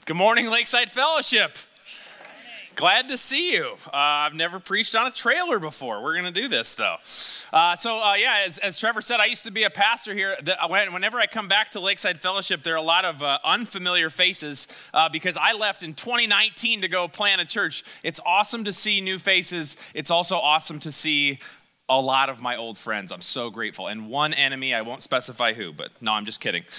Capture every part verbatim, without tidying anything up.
Good morning, Lakeside Fellowship. Glad to see you. Uh, I've never preached on a trailer before. We're going to do this, though. Uh, so, uh, yeah, as, as Trevor said, I used to be a pastor here. The, whenever I come back to Lakeside Fellowship, there are a lot of uh, unfamiliar faces uh, because I left in twenty nineteen to go plant a church. It's awesome to see new faces. It's also awesome to see a lot of my old friends. I'm so grateful. And one enemy, I won't specify who, but no, I'm just kidding.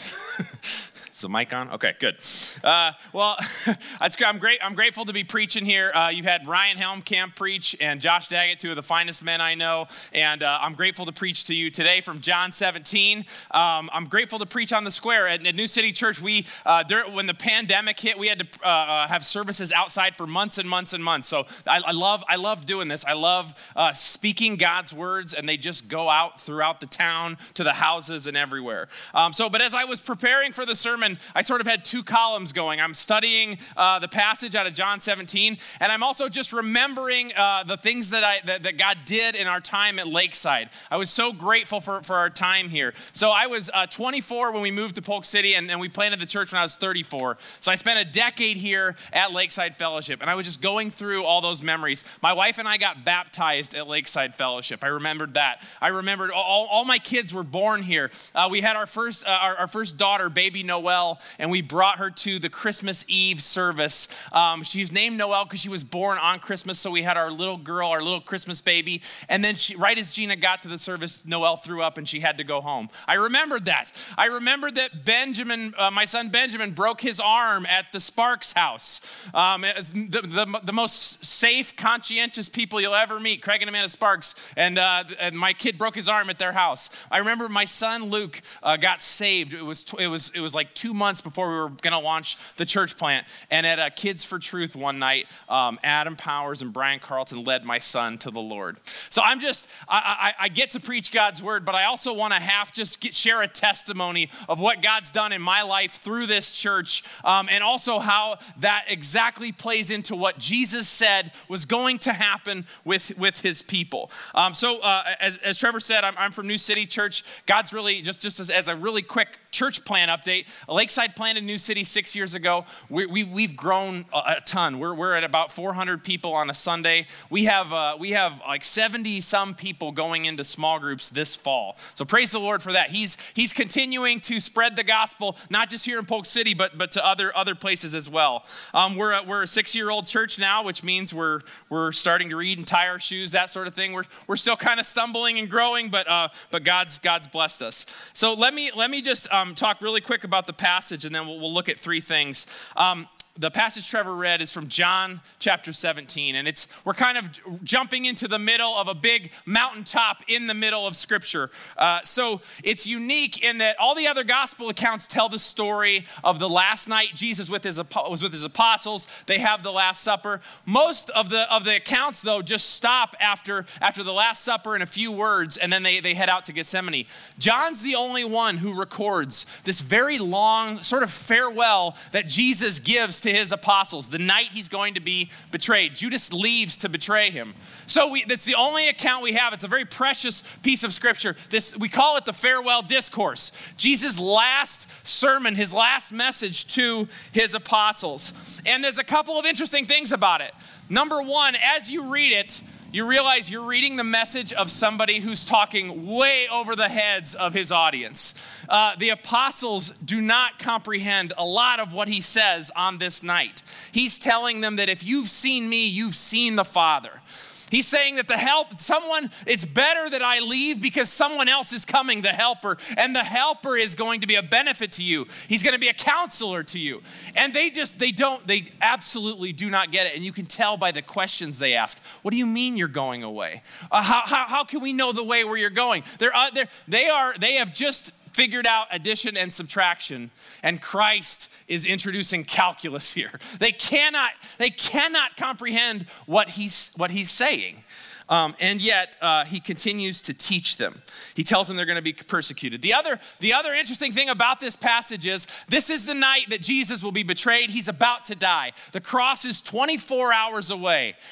Is the mic on? Okay, good. Uh, well, I'm great. I'm grateful to be preaching here. Uh, you've had Ryan Helmkamp preach and Josh Daggett, two of the finest men I know, and uh, I'm grateful to preach to you today from John seventeen. Um, I'm grateful to preach on the square at, at New City Church. We, uh, during, when the pandemic hit, we had to uh, uh, have services outside for months and months and months. So I, I love, I love doing this. I love uh, speaking God's words, and they just go out throughout the town to the houses and everywhere. Um, so, but as I was preparing for the sermon, I sort of had two columns going. I'm studying uh, the passage out of John seventeen, and I'm also just remembering uh, the things that I that, that God did in our time at Lakeside. I was so grateful for, for our time here. So I was uh, twenty-four when we moved to Polk City, and, and we planted the church when I was thirty-four. So I spent a decade here at Lakeside Fellowship, and I was just going through all those memories. My wife and I got baptized at Lakeside Fellowship. I remembered that. I remembered all, all my kids were born here. Uh, we had our first uh, our, our first daughter, baby Noelle, and we brought her to the Christmas Eve service. Um, she's named Noelle because she was born on Christmas, so we had our little girl, our little Christmas baby, and then she, right as Gina got to the service, Noelle threw up and she had to go home. I remembered that. I remembered that Benjamin, uh, my son Benjamin, broke his arm at the Sparks house. Um, the, the, the most safe, conscientious people you'll ever meet, Craig and Amanda Sparks, and, uh, and my kid broke his arm at their house. I remember my son Luke uh, got saved. It was, it was, it was like two months before we were going to launch the church plant. And at uh, Kids for Truth one night, um, Adam Powers and Brian Carlton led my son to the Lord. So I'm just, I, I, I get to preach God's word, but I also want to have just get, share a testimony of what God's done in my life through this church, um, and also how that exactly plays into what Jesus said was going to happen with, with his people. Um, so uh, as, as Trevor said, I'm, I'm from New City Church. God's really, just, just as, as a really quick church plant update, Lakeside planted New City six years ago. We, we, we've grown a, a ton. We're, we're at about four hundred people on a Sunday. We have uh, we have like seventy some people going into small groups this fall. So praise the Lord for that. He's he's continuing to spread the gospel, not just here in Polk City, but but to other other places as well. Um, we're a, we're a six-year-old church now, which means we're we're starting to read and tie our shoes, that sort of thing. We're we're still kind of stumbling and growing, but uh, but God's God's blessed us. So let me let me just um, talk really quick about the passage, and then we'll, we'll look at three things. Um, The passage Trevor read is from John chapter seventeen, and it's we're kind of jumping into the middle of a big mountaintop in the middle of Scripture. Uh, so it's unique in that all the other gospel accounts tell the story of the last night Jesus with his, was with his apostles. They have the Last Supper. Most of the of the accounts, though, just stop after, after the Last Supper and a few words, and then they, they head out to Gethsemane. John's the only one who records this very long sort of farewell that Jesus gives to his apostles the night he's going to be betrayed. Judas leaves to betray him. So we, that's the only account we have. It's a very precious piece of scripture. This, we call it the farewell discourse. Jesus' last sermon, his last message to his apostles. And there's a couple of interesting things about it. Number one, as you read it, you realize you're reading the message of somebody who's talking way over the heads of his audience. Uh, the apostles do not comprehend a lot of what he says on this night. He's telling them that if you've seen me, you've seen the Father. He's saying that the help, someone, it's better that I leave because someone else is coming, the helper, and the helper is going to be a benefit to you. He's going to be a counselor to you. And they just, they don't, they absolutely do not get it. And you can tell by the questions they ask. What do you mean you're going away? Uh, how, how, how can we know the way where you're going? They're, uh, they're, they are, they have just figured out addition and subtraction, and Christ is introducing calculus here. They cannot, they cannot comprehend what he's, what he's saying. Um, and yet uh, he continues to teach them. He tells them they're going to be persecuted. The other, the other interesting thing about this passage is this is the night that Jesus will be betrayed. He's about to die. The cross is twenty-four hours away.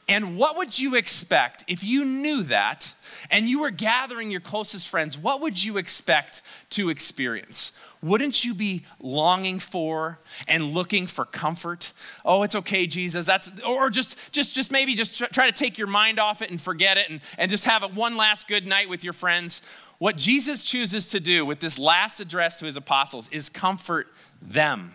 And what would you expect if you knew that and you were gathering your closest friends? What would you expect to experience? Wouldn't you be longing for and looking for comfort? Oh, it's okay, Jesus. That's or just just just maybe just try to take your mind off it and forget it and, and just have a one last good night with your friends. What Jesus chooses to do with this last address to his apostles is comfort them.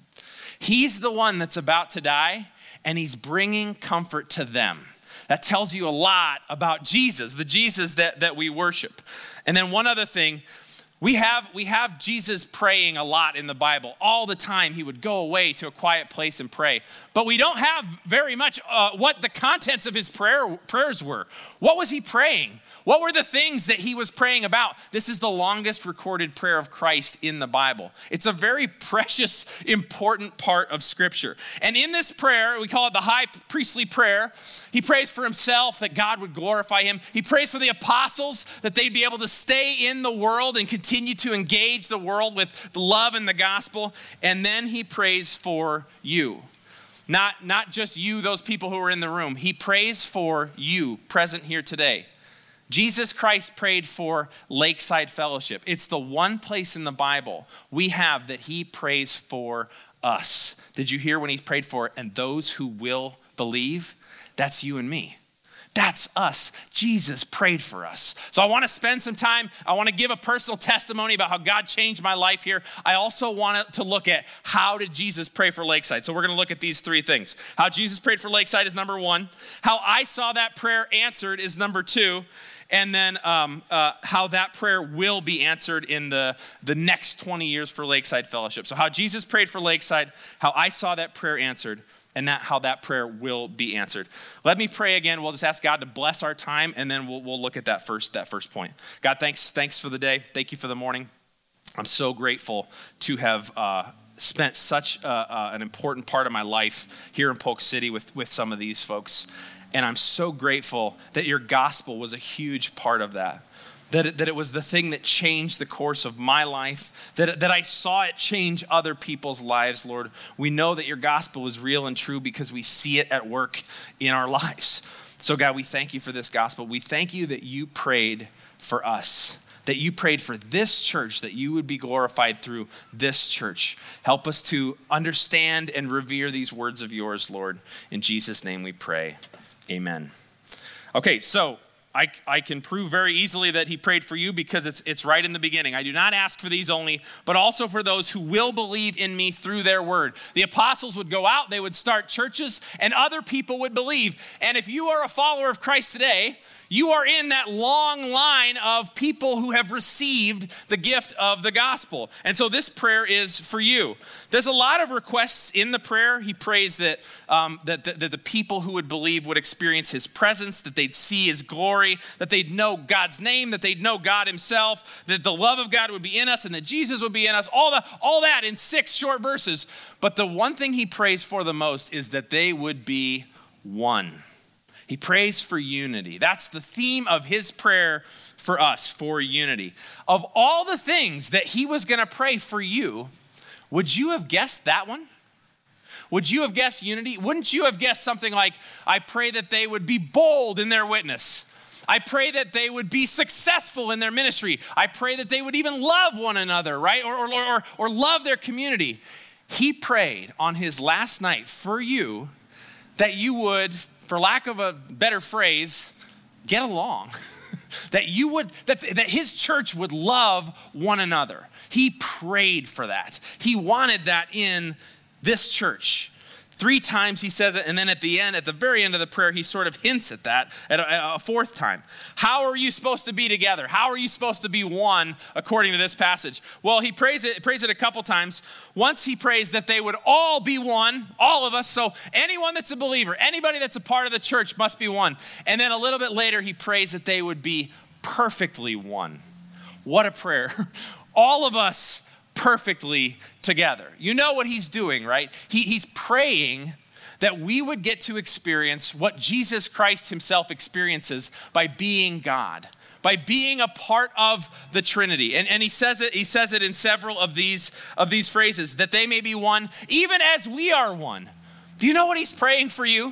He's the one that's about to die, and he's bringing comfort to them. That tells you a lot about Jesus, the Jesus that, that we worship. And then one other thing, we have, we have Jesus praying a lot in the Bible. All the time he would go away to a quiet place and pray. But we don't have very much uh, what the contents of his prayer prayers were. What was he praying? What were the things that he was praying about? This is the longest recorded prayer of Christ in the Bible. It's a very precious, important part of Scripture. And in this prayer, we call it the high priestly prayer, he prays for himself that God would glorify him. He prays for the apostles that they'd be able to stay in the world and continue to engage the world with the love and the gospel. And then he prays for you. Not, not just you, those people who are in the room. He prays for you present here today. Jesus Christ prayed for Lakeside Fellowship. It's the one place in the Bible we have that he prays for us. Did you hear when he prayed for and those who will believe? That's you and me. That's us. Jesus prayed for us. So I want to spend some time. I want to give a personal testimony about how God changed my life here. I also want to look at how did Jesus pray for Lakeside. So we're going to look at these three things. How Jesus prayed for Lakeside is number one. How I saw that prayer answered is number two. And then um, uh, how that prayer will be answered in the, the next twenty years for Lakeside Fellowship. So how Jesus prayed for Lakeside, how I saw that prayer answered, and that how that prayer will be answered. Let me pray again. We'll just ask God to bless our time, and then we'll, we'll look at that first, that first point. God, thanks, thanks for the day. Thank you for the morning. I'm so grateful to have uh, spent such uh, uh, an important part of my life here in Polk City with, with some of these folks. And I'm so grateful that your gospel was a huge part of that. That it, that it was the thing that changed the course of my life, that, that I saw it change other people's lives, Lord. We know that your gospel is real and true because we see it at work in our lives. So God, we thank you for this gospel. We thank you that you prayed for us, that you prayed for this church, that you would be glorified through this church. Help us to understand and revere these words of yours, Lord. In Jesus' name we pray. Amen. Okay, so I, I can prove very easily that he prayed for you because it's it's right in the beginning. I do not ask for these only, but also for those who will believe in me through their word. The apostles would go out, they would start churches, and other people would believe. And if you are a follower of Christ today, you are in that long line of people who have received the gift of the gospel. And so this prayer is for you. There's a lot of requests in the prayer. He prays that, um, that, that, that the people who would believe would experience his presence, that they'd see his glory, that they'd know God's name, that they'd know God himself, that the love of God would be in us and that Jesus would be in us, all, the, all that in six short verses. But the one thing he prays for the most is that they would be one. He prays for unity. That's the theme of his prayer for us, for unity. Of all the things that he was going to pray for you, would you have guessed that one? Would you have guessed unity? Wouldn't you have guessed something like, I pray that they would be bold in their witness. I pray that they would be successful in their ministry. I pray that they would even love one another, right? Or, or, or, or love their community. He prayed on his last night for you that you would, for lack of a better phrase, get along. that you would, that, that his church would love one another. He prayed for that. He wanted that in this church. Three times he says it, and then at the end, at the very end of the prayer, he sort of hints at that at a, at a fourth time. How are you supposed to be together? How are you supposed to be one according to this passage? Well, he prays it, prays it a couple times. Once he prays that they would all be one, all of us. So anyone that's a believer, anybody that's a part of the church must be one. And then a little bit later, he prays that they would be perfectly one. What a prayer. All of us perfectly together. You know what he's doing, right? He, he's praying that we would get to experience what Jesus Christ himself experiences by being God, by being a part of the Trinity. And, and he says it, he says it in several of these, of these phrases, that they may be one, even as we are one. Do you know what he's praying for you?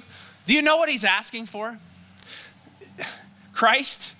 Do you know what he's asking for? Christ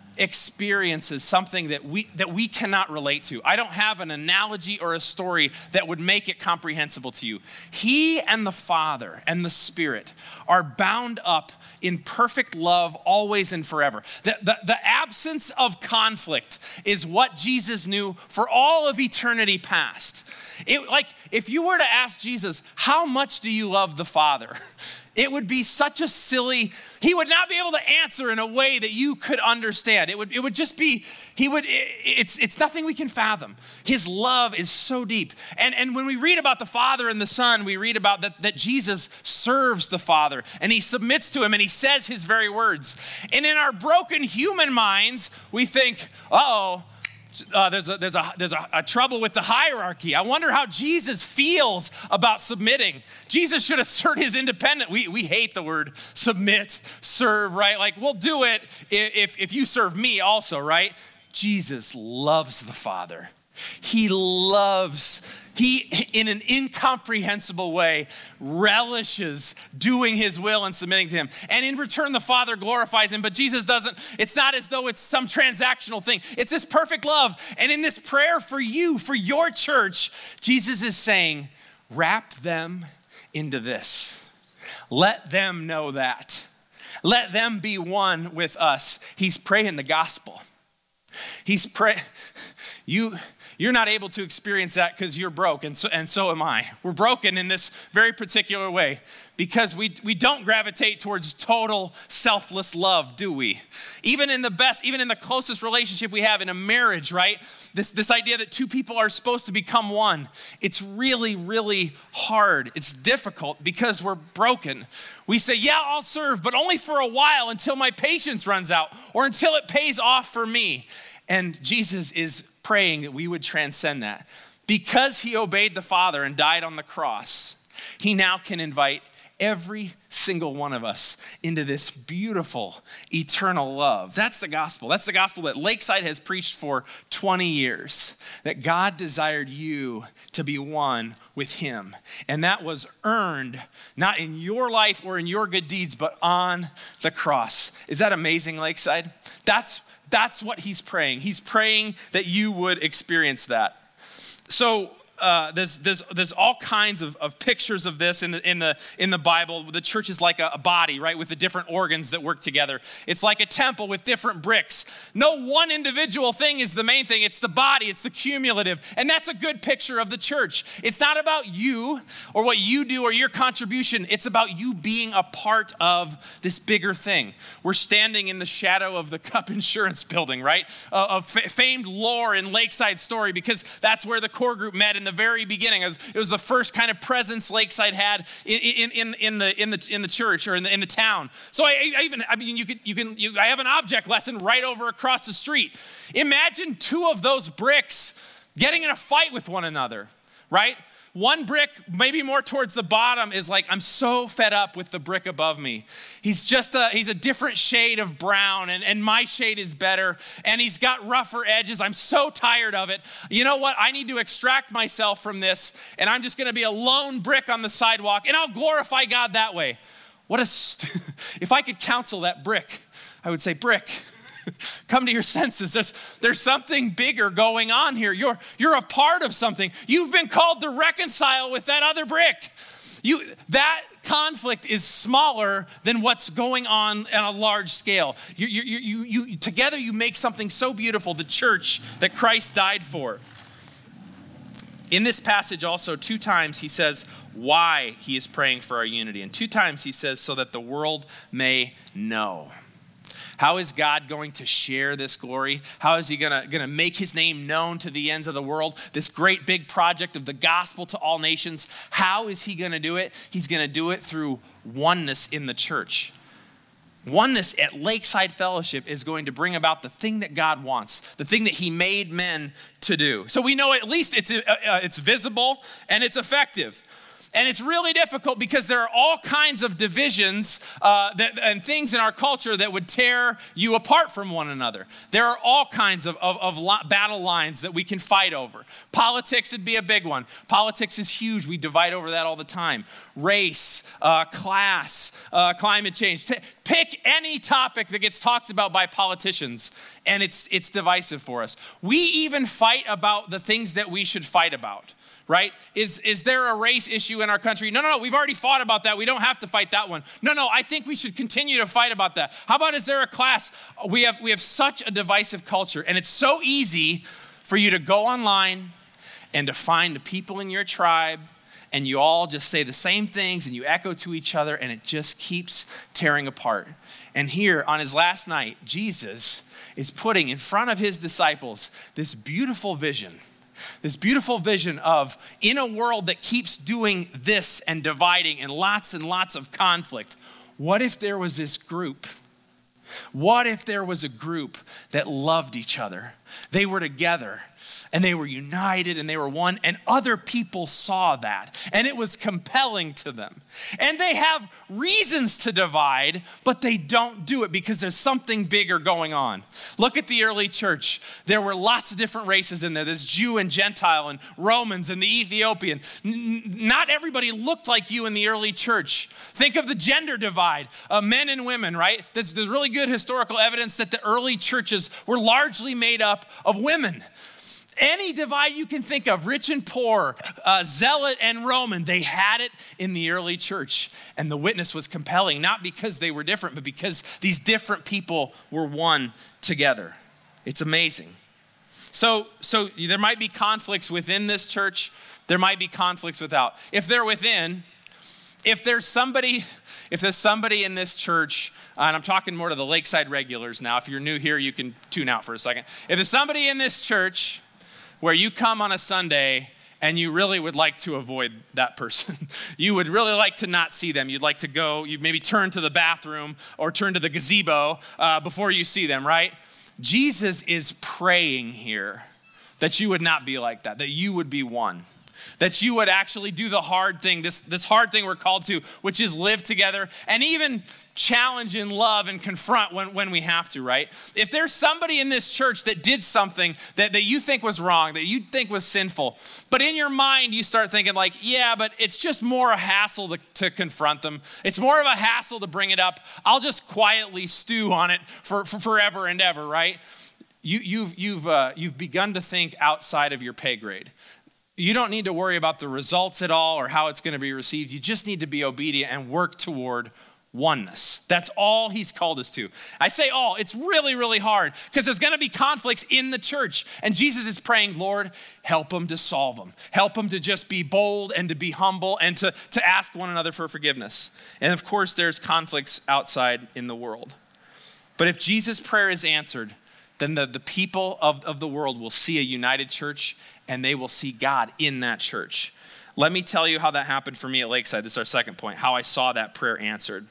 experiences something that we that we cannot relate to. I don't have an analogy or a story that would make it comprehensible to you. He and the Father and the Spirit are bound up in perfect love always and forever. The, the, the absence of conflict is what Jesus knew for all of eternity past. It, like, if you were to ask Jesus, how much do you love the Father? It would be such a silly, he would not be able to answer in a way that you could understand. It would, it would just be, he would, it's, it's nothing we can fathom. His love is so deep. And, and when we read about the Father and the Son, we read about that, that Jesus serves the Father and he submits to him and he says his very words. And in our broken human minds, we think, uh-oh, Uh, there's a, there's, a, there's a, a trouble with the hierarchy. I wonder how Jesus feels about submitting. Jesus should assert his independence. We, we hate the word submit, serve, right? Like, we'll do it if, if you serve me also, right? Jesus loves the Father. He loves, he, in an incomprehensible way, relishes doing his will and submitting to him. And in return, the Father glorifies him, but Jesus doesn't. It's not as though it's some transactional thing. It's this perfect love. And in this prayer for you, for your church, Jesus is saying, wrap them into this. Let them know that. Let them be one with us. He's praying the gospel. He's praying, you... You're not able to experience that because you're broke, and so, and so am I. We're broken in this very particular way because we, we don't gravitate towards total selfless love, do we? Even in the best, even in the closest relationship we have in a marriage, right? This, this idea that two people are supposed to become one, it's really, really hard. It's difficult because we're broken. We say, yeah, I'll serve, but only for a while until my patience runs out or until it pays off for me. And Jesus is praying that we would transcend that. Because he obeyed the Father and died on the cross, he now can invite every single one of us into this beautiful, eternal love. That's the gospel. That's the gospel that Lakeside has preached for twenty years, that God desired you to be one with him. And that was earned, not in your life or in your good deeds, but on the cross. Is that amazing, Lakeside? That's That's what he's praying. He's praying that you would experience that. So uh, there's there's there's all kinds of, of pictures of this in the in the in the Bible. The church is like a, a body, right, with the different organs that work together. It's like a temple with different bricks. No one individual thing is the main thing. It's the body. It's the cumulative, and that's a good picture of the church. It's not about you or what you do or your contribution. It's about you being a part of this bigger thing. We're standing in the shadow of the Cup Insurance building, right, uh, of f- famed lore in Lakeside Story, because that's where the core group met in the very beginning. It was, it was the first kind of presence Lakeside had in, in, in the in the in the church or in the in the town. So I, I even I mean you could you can you I have an object lesson right over across the street. Imagine two of those bricks getting in a fight with one another, right? One brick, maybe more towards the bottom, is like, I'm so fed up with the brick above me. He's just a, he's a different shade of brown, and, and my shade is better, and he's got rougher edges. I'm so tired of it. You know what? I need to extract myself from this, and I'm just gonna be a lone brick on the sidewalk, and I'll glorify God that way. What a, st- if I could counsel that brick, I would say, brick, come to your senses. There's, there's something bigger going on here. You're, you're a part of something. You've been called to reconcile with that other brick. You, that conflict is smaller than what's going on on a large scale. You, you, you, you, you, together you make something so beautiful, the church that Christ died for. In this passage also, two times he says why he is praying for our unity. And two times he says so that the world may know. How is God going to share this glory? How is he gonna, gonna make his name known to the ends of the world? This great big project of the gospel to all nations. How is he gonna do it? He's gonna do it through oneness in the church. Oneness at Lakeside Fellowship is going to bring about the thing that God wants, the thing that he made men to do. So we know at least it's, uh, it's visible and it's effective. And it's really difficult because there are all kinds of divisions uh, that, and things in our culture that would tear you apart from one another. There are all kinds of, of, of lo- battle lines that we can fight over. Politics would be a big one. Politics is huge. We divide over that all the time. Race, uh, class, uh, climate change. T- pick any topic that gets talked about by politicians, and it's it's divisive for us. We even fight about the things that we should fight about. Right? Is, is there a race issue in our country? No, no, no, we've already fought about that. We don't have to fight that one. No, no, I think we should continue to fight about that. How about, is there a class? We have, we have such a divisive culture, and it's so easy for you to go online and to find the people in your tribe, and you all just say the same things, and you echo to each other, and it just keeps tearing apart. And here on his last night, Jesus is putting in front of his disciples this beautiful vision. This beautiful vision of, in a world that keeps doing this and dividing and lots and lots of conflict, what if there was this group? What if there was a group that loved each other? They were together and they were united and they were one, and other people saw that and it was compelling to them. And they have reasons to divide, but they don't do it because there's something bigger going on. Look at the early church. There were lots of different races in there. There's Jew and Gentile and Romans and the Ethiopian. N- not everybody looked like you in the early church. Think of the gender divide, uh, men and women, right? There's, there's really good historical evidence that the early churches were largely made up of women. Any divide you can think of, rich and poor, uh, zealot and Roman, they had it in the early church. And the witness was compelling, not because they were different, but because these different people were one together. It's amazing. So, so there might be conflicts within this church. There might be conflicts without. If they're within, if there's somebody, if there's somebody in this church, and I'm talking more to the Lakeside regulars now. If you're new here, you can tune out for a second. If there's somebody in this church where you come on a Sunday and you really would like to avoid that person. You would really like to not see them. You'd like to go, you'd maybe turn to the bathroom or turn to the gazebo uh, before you see them, right? Jesus is praying here that you would not be like that, that you would be one. That you would actually do the hard thing, this, this hard thing we're called to, which is live together and even challenge and love and confront when, when we have to, right? If there's somebody in this church that did something that, that you think was wrong, that you think was sinful, but in your mind you start thinking like, yeah, but it's just more a hassle to, to confront them. It's more of a hassle to bring it up. I'll just quietly stew on it for, for forever and ever, right? You, you've, you've, uh, you've begun to think outside of your pay grade. You don't need to worry about the results at all or how it's going to be received. You just need to be obedient and work toward oneness. That's all he's called us to. I say all, it's really, really hard because there's going to be conflicts in the church. And Jesus is praying, Lord, help them to solve them. Help them to just be bold and to be humble and to, to ask one another for forgiveness. And of course, there's conflicts outside in the world. But if Jesus' prayer is answered, then the, the people of, of the world will see a united church and they will see God in that church. Let me tell you how that happened for me at Lakeside. This is our second point, how I saw that prayer answered.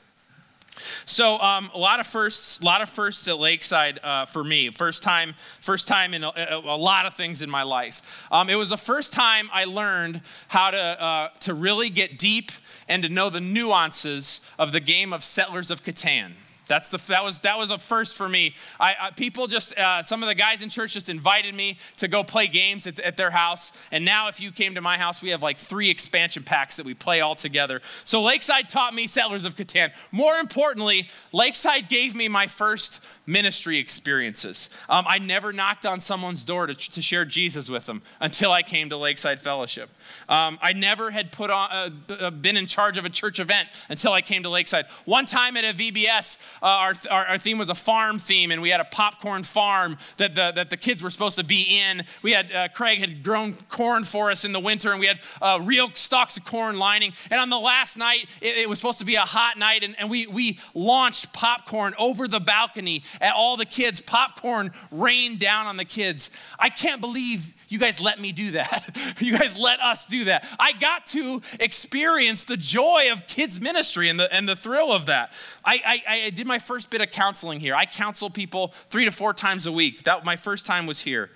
So um, a lot of firsts, a lot of firsts at Lakeside uh, for me. First time, first time in a, a lot of things in my life. Um, it was the first time I learned how to uh, to really get deep and to know the nuances of the game of Settlers of Catan. That's the that was that was a first for me. I, I people just uh, some of the guys in church just invited me to go play games at, at their house. And now, if you came to my house, we have like three expansion packs that we play all together. So Lakeside taught me Settlers of Catan. More importantly, Lakeside gave me my first ministry experiences. Um, I never knocked on someone's door to, to share Jesus with them until I came to Lakeside Fellowship. Um, I never had put on, uh, been in charge of a church event until I came to Lakeside. One time at a V B S, uh, our, our, our theme was a farm theme, and we had a popcorn farm that the, that the kids were supposed to be in. We had, uh, Craig had grown corn for us in the winter, and we had uh, real stalks of corn lining. And on the last night, it, it was supposed to be a hot night, and, and we, we launched popcorn over the balcony at all the kids. Popcorn rained down on the kids. I can't believe you guys let me do that. You guys let us do that. I got to experience the joy of kids ministry and the and the thrill of that. I, I, I did my first bit of counseling here. I counsel people three to four times a week. That my first time was here.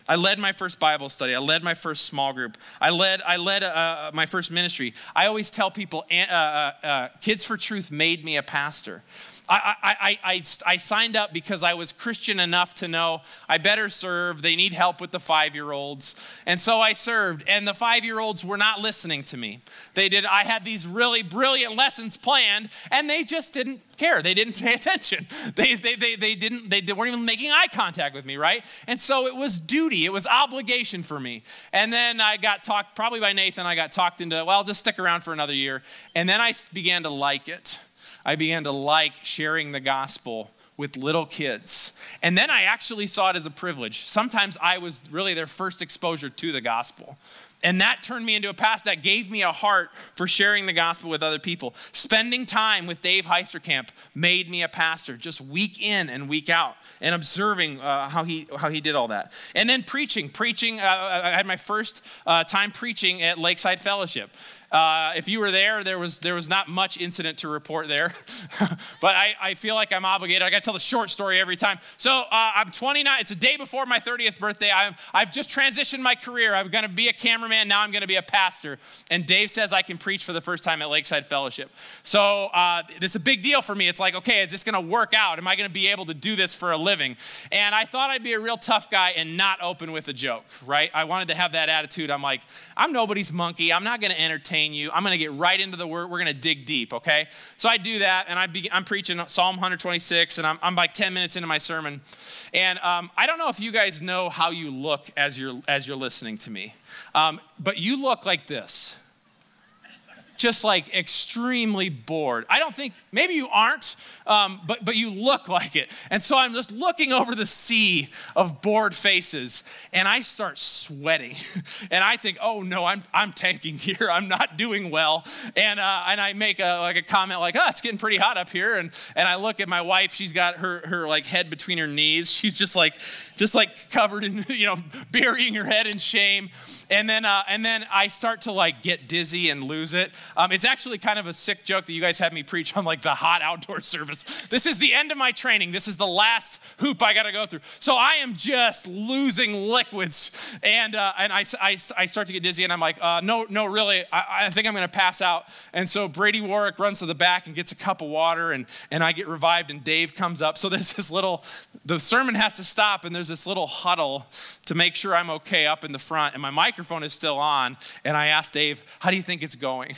I led my first Bible study. I led my first small group. I led I led uh, my first ministry. I always tell people, uh, uh, uh, Kids for Truth made me a pastor. I, I, I, I signed up because I was Christian enough to know I better serve. They need help with the five-year-olds. And so I served, and the five-year-olds were not listening to me. They did. I had these really brilliant lessons planned, and they just didn't care. They didn't pay attention. They, they, they, they, didn't, they weren't even making eye contact with me, right? And so it was duty. It was obligation for me. And then I got talked, probably by Nathan, I got talked into, well, just stick around for another year. And then I began to like it. I began to like sharing the gospel with little kids. And then I actually saw it as a privilege. Sometimes I was really their first exposure to the gospel. And that turned me into a pastor. That gave me a heart for sharing the gospel with other people. Spending time with Dave Heisterkamp made me a pastor, just week in and week out, and observing uh, how he how he did all that. And then preaching. Preaching, uh, I had my first uh, time preaching at Lakeside Fellowship. Uh, if you were there, there was there was not much incident to report there, but I, I feel like I'm obligated. I got to tell the short story every time. So uh, I'm twenty-nine. It's a day before my thirtieth birthday. I'm, I've just transitioned my career. I'm going to be a cameraman. Now I'm going to be a pastor. And Dave says I can preach for the first time at Lakeside Fellowship. So uh, it's a big deal for me. It's like, okay, is this going to work out? Am I going to be able to do this for a living? And I thought I'd be a real tough guy and not open with a joke, right? I wanted to have that attitude. I'm like, I'm nobody's monkey. I'm not going to entertain you. I'm going to get right into the word. We're going to dig deep, okay? So I do that, and I be, I'm preaching Psalm one twenty-six, and I'm, I'm like ten minutes into my sermon. And um, I don't know if you guys know how you look as you're, as you're listening to me, um, but you look like this. Just like extremely bored. I don't think, maybe you aren't, um, but, but you look like it. And so I'm just looking over the sea of bored faces, and I start sweating. And I think, oh no, I'm I'm tanking here. I'm not doing well. And uh, and I make a like a comment like, oh, it's getting pretty hot up here. And and I look at my wife. She's got her her like head between her knees. She's just like just like covered in, you know, burying her head in shame. And then uh, and then I start to like get dizzy and lose it. Um, it's actually kind of a sick joke that you guys had me preach on like the hot outdoor service. This is the end of my training. This is the last hoop I got to go through. So I am just losing liquids. And uh, and I, I, I start to get dizzy, and I'm like, uh, no, no, really, I, I think I'm going to pass out. And so Brady Warwick runs to the back and gets a cup of water, and, and I get revived, and Dave comes up. So there's this little, the sermon has to stop, and there's this little huddle to make sure I'm okay up in the front, and my microphone is still on. And I asked Dave, how do you think it's going?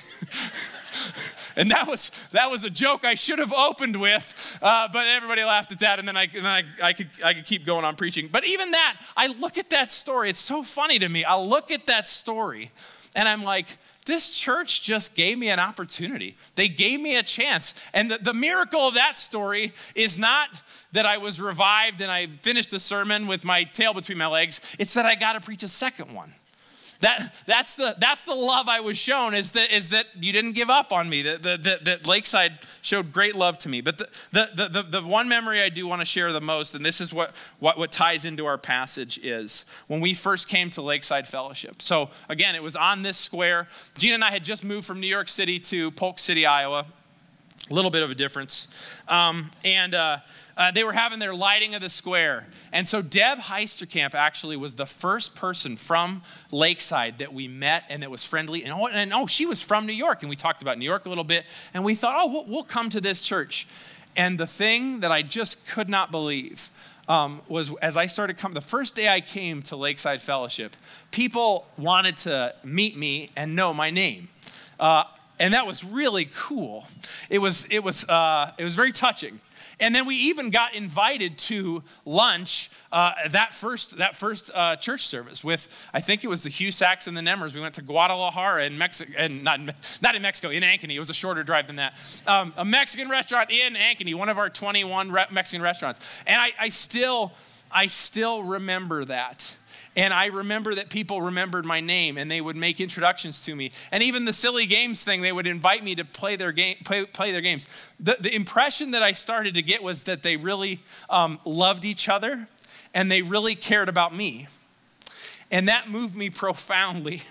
And that was that was a joke I should have opened with, uh, but everybody laughed at that, and then I and then I, I could I could keep going on preaching. But even that, I look at that story. It's so funny to me. I look at that story, and I'm like, this church just gave me an opportunity. They gave me a chance, and the, the miracle of that story is not that I was revived and I finished the sermon with my tail between my legs. It's that I got to preach a second one. That that's the that's the love I was shown, is that is that you didn't give up on me. That that that Lakeside showed great love to me. But the the the, the one memory I do want to share the most, and this is what, what what ties into our passage, is when we first came to Lakeside Fellowship. So again, it was on this square. Gina and I had just moved from New York City to Polk City, Iowa. A little bit of a difference, um, and. Uh, Uh, they were having their lighting of the square. And so Deb Heisterkamp actually was the first person from Lakeside that we met and that was friendly. And oh, and oh, she was from New York. And we talked about New York a little bit. And we thought, oh, we'll, we'll come to this church. And the thing that I just could not believe um, was as I started coming, the first day I came to Lakeside Fellowship, people wanted to meet me and know my name. Uh, and that was really cool. It was, it was, uh, it was very touching. And then we even got invited to lunch uh, that first that first uh, church service with, I think it was the Husacks and the Nemmers. We went to Guadalajara in Mexico, and not, not in Mexico, in Ankeny. It was a shorter drive than that. Um, a Mexican restaurant in Ankeny, one of our twenty-one re- Mexican restaurants. And I, I still, I still remember that. And I remember that people remembered my name, and they would make introductions to me. And even the silly games thing, they would invite me to play their game, play, play their games. The, the impression that I started to get was that they really um, loved each other, and they really cared about me. And that moved me profoundly.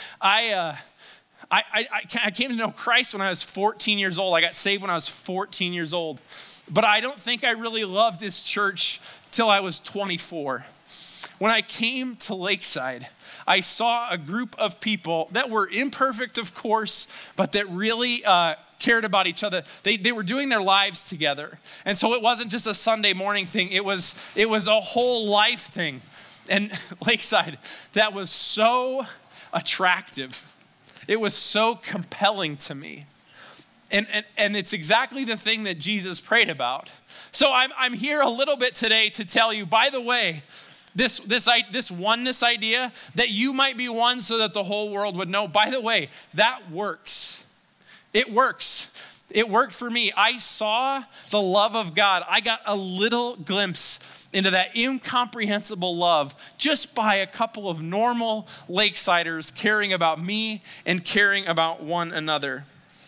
I, uh, I, I, I came to know Christ when I was fourteen years old. I got saved when I was fourteen years old. But I don't think I really loved this church till I was twenty-four. when I came to Lakeside, I saw a group of people that were imperfect, of course, but that really uh, cared about each other. They they were doing their lives together. And so it wasn't just a Sunday morning thing. It was, it was a whole life thing. And Lakeside, that was so attractive. It was so compelling to me. And, and, and it's exactly the thing that Jesus prayed about. So I'm, I'm here a little bit today to tell you, by the way, this, this, this oneness idea, that you might be one so that the whole world would know, by the way, that works. It works. It worked for me. I saw the love of God. I got a little glimpse into that incomprehensible love just by a couple of normal Lakesiders caring about me and caring about one another.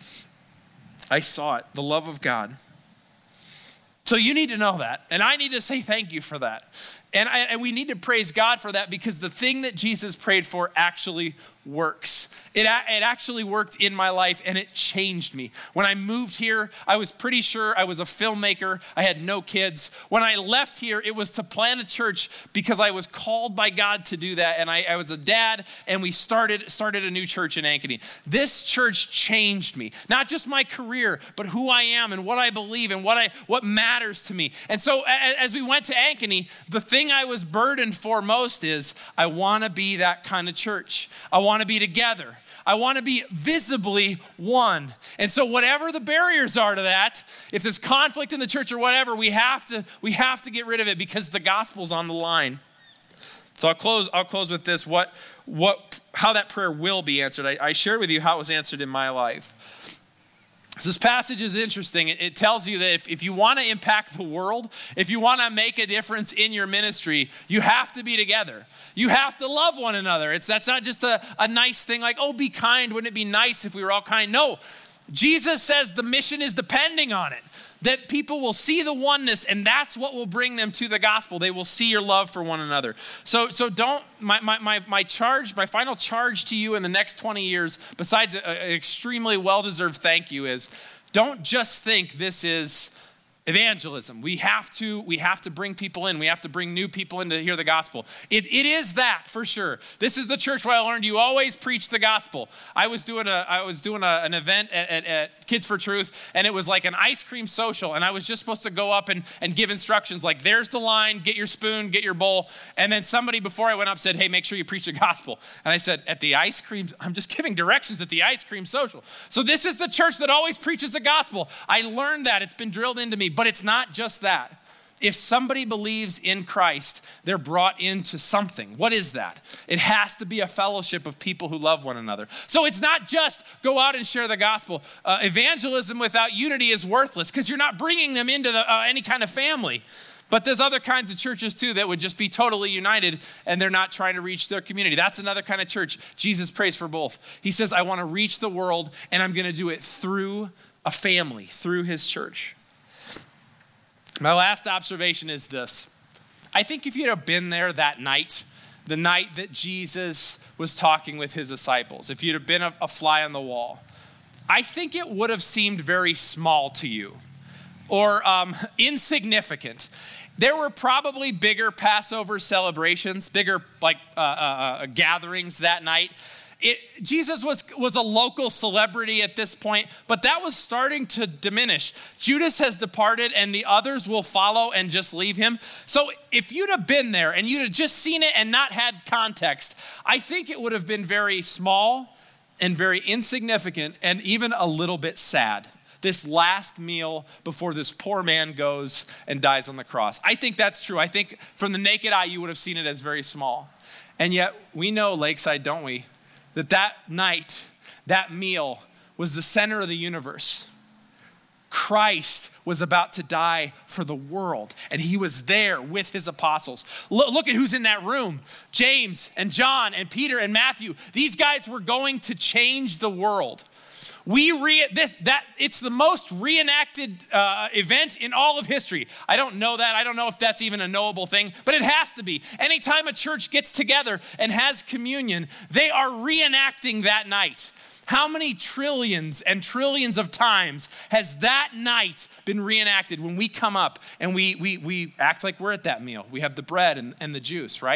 I saw it, the love of God. So you need to know that, and I need to say thank you for that. And, I, and we need to praise God for that, because the thing that Jesus prayed for actually works. It, it actually worked in my life, and it changed me. When I moved here, I was pretty sure I was a filmmaker. I had no kids. When I left here, it was to plant a church because I was called by God to do that. And I, I was a dad, and we started, started a new church in Ankeny. This church changed me, not just my career, but who I am and what I believe and what, I, what matters to me. And so as we went to Ankeny, the thing I was burdened for most is I want to be that kind of church. I want to be together. I want to be visibly one. And so whatever the barriers are to that, if there's conflict in the church or whatever, we have to we have to get rid of it, because the gospel's on the line. So I'll close I'll close with this, what what how that prayer will be answered. I, I shared with you how it was answered in my life. So this passage is interesting. It, it tells you that if, if you want to impact the world, if you want to make a difference in your ministry, you have to be together. You have to love one another. It's that's not just a, a nice thing like, oh, be kind. Wouldn't it be nice if we were all kind? No, Jesus says the mission is depending on it. That people will see the oneness, and that's what will bring them to the gospel. They will see your love for one another. So, so don't, my, my, my, my charge, my final charge to you in the next twenty years, besides an extremely well-deserved thank you, is don't just think this is evangelism. We have to, we have to bring people in. We have to bring new people in to hear the gospel. It, it is that for sure. This is the church where I learned you always preach the gospel. I was doing a, I was doing a, an event at, at, at Kids for Truth, and it was like an ice cream social, and I was just supposed to go up and, and give instructions like, there's the line, get your spoon, get your bowl. And then somebody before I went up said, hey, make sure you preach the gospel. And I said, at the ice cream, I'm just giving directions at the ice cream social. So this is the church that always preaches the gospel. I learned that. It's been drilled into me. But it's not just that. If somebody believes in Christ, they're brought into something. What is that? It has to be a fellowship of people who love one another. So it's not just go out and share the gospel. Uh, evangelism without unity is worthless, because you're not bringing them into the, uh, any kind of family. But there's other kinds of churches too that would just be totally united, and they're not trying to reach their community. That's another kind of church. Jesus prays for both. He says, I want to reach the world, and I'm going to do it through a family, through his church. My last observation is this. I think if you'd have been there that night, the night that Jesus was talking with his disciples, if you'd have been a, a fly on the wall, I think it would have seemed very small to you, or um, insignificant. There were probably bigger Passover celebrations, bigger like uh, uh, uh, gatherings that night. It, Jesus was, was a local celebrity at this point, but that was starting to diminish. Judas has departed, and the others will follow and just leave him. So if you'd have been there and you'd have just seen it and not had context, I think it would have been very small and very insignificant and even a little bit sad. This last meal before this poor man goes and dies on the cross. I think that's true. I think from the naked eye, you would have seen it as very small. And yet we know, Lakeside, don't we, that that night, that meal was the center of the universe. Christ was about to die for the world, and he was there with his apostles. Look, look at who's in that room. James and John and Peter and Matthew. These guys were going to change the world. We re this that it's the most reenacted uh, event in all of history. I don't know that. I don't know if that's even a knowable thing, but it has to be. Anytime a church gets together and has communion, they are reenacting that night. How many trillions and trillions of times has that night been reenacted when we come up and we we we act like we're at that meal? We have the bread and, and the juice, right?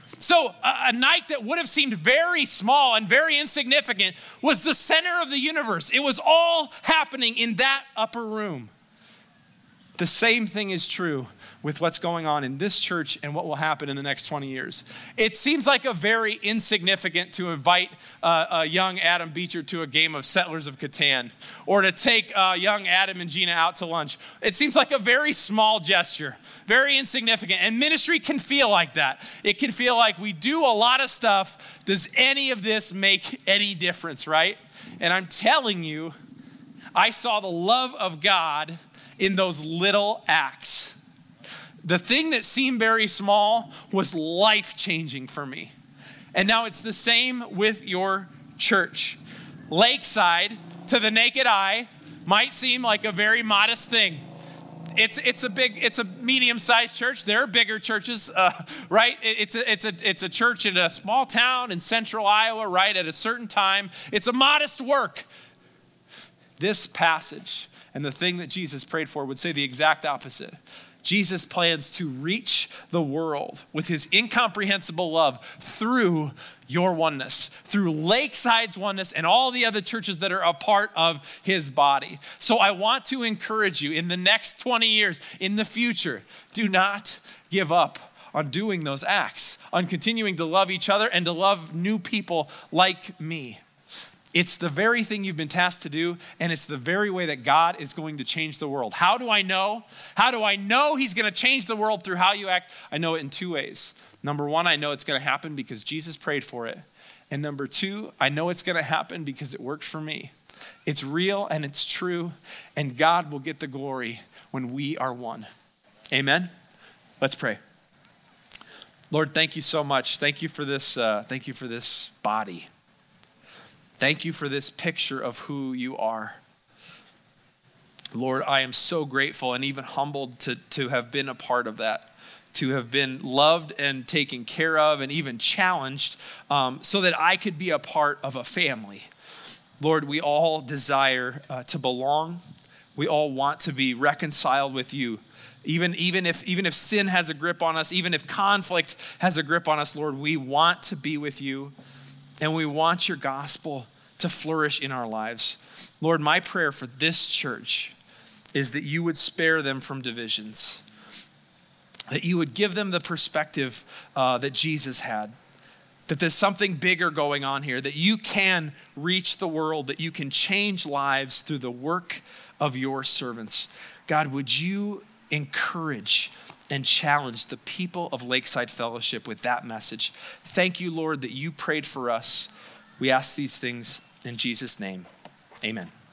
So a, a night that would have seemed very small and very insignificant was the center of the universe. It was all happening in that upper room. The same thing is true with what's going on in this church and what will happen in the next twenty years. It seems like a very insignificant to invite uh, a young Adam Beecher to a game of Settlers of Catan, or to take uh, young Adam and Gina out to lunch. It seems like a very small gesture, very insignificant. And ministry can feel like that. It can feel like we do a lot of stuff. Does any of this make any difference, right? And I'm telling you, I saw the love of God in those little acts. The thing that seemed very small was life-changing for me. And now it's the same with your church. Lakeside, to the naked eye, might seem like a very modest thing. It's it's a big, it's a medium-sized church. There are bigger churches, uh, right? It's a, it's, a, it's a church in a small town in central Iowa, right, at a certain time. It's a modest work. This passage and the thing that Jesus prayed for would say the exact opposite. Jesus plans to reach the world with his incomprehensible love through your oneness, through Lakeside's oneness and all the other churches that are a part of his body. So I want to encourage you in the next twenty years, in the future, do not give up on doing those acts, on continuing to love each other and to love new people like me. It's the very thing you've been tasked to do, and it's the very way that God is going to change the world. How do I know? How do I know he's going to change the world through how you act? I know it in two ways. Number one, I know it's going to happen because Jesus prayed for it. And number two, I know it's going to happen because it worked for me. It's real and it's true, and God will get the glory when we are one. Amen? Let's pray. Lord, thank you so much. Thank you for this, uh, thank you for this body. Thank you for this picture of who you are. Lord, I am so grateful and even humbled to, to have been a part of that, to have been loved and taken care of and even challenged um, so that I could be a part of a family. Lord, we all desire uh, to belong. We all want to be reconciled with you. Even, even, if, even if sin has a grip on us, even if conflict has a grip on us, Lord, we want to be with you. And we want your gospel to flourish in our lives. Lord, my prayer for this church is that you would spare them from divisions, that you would give them the perspective uh, that Jesus had, that there's something bigger going on here, that you can reach the world, that you can change lives through the work of your servants. God, would you encourage and challenge the people of Lakeside Fellowship with that message? Thank you, Lord, that you prayed for us. We ask these things in Jesus' name. Amen.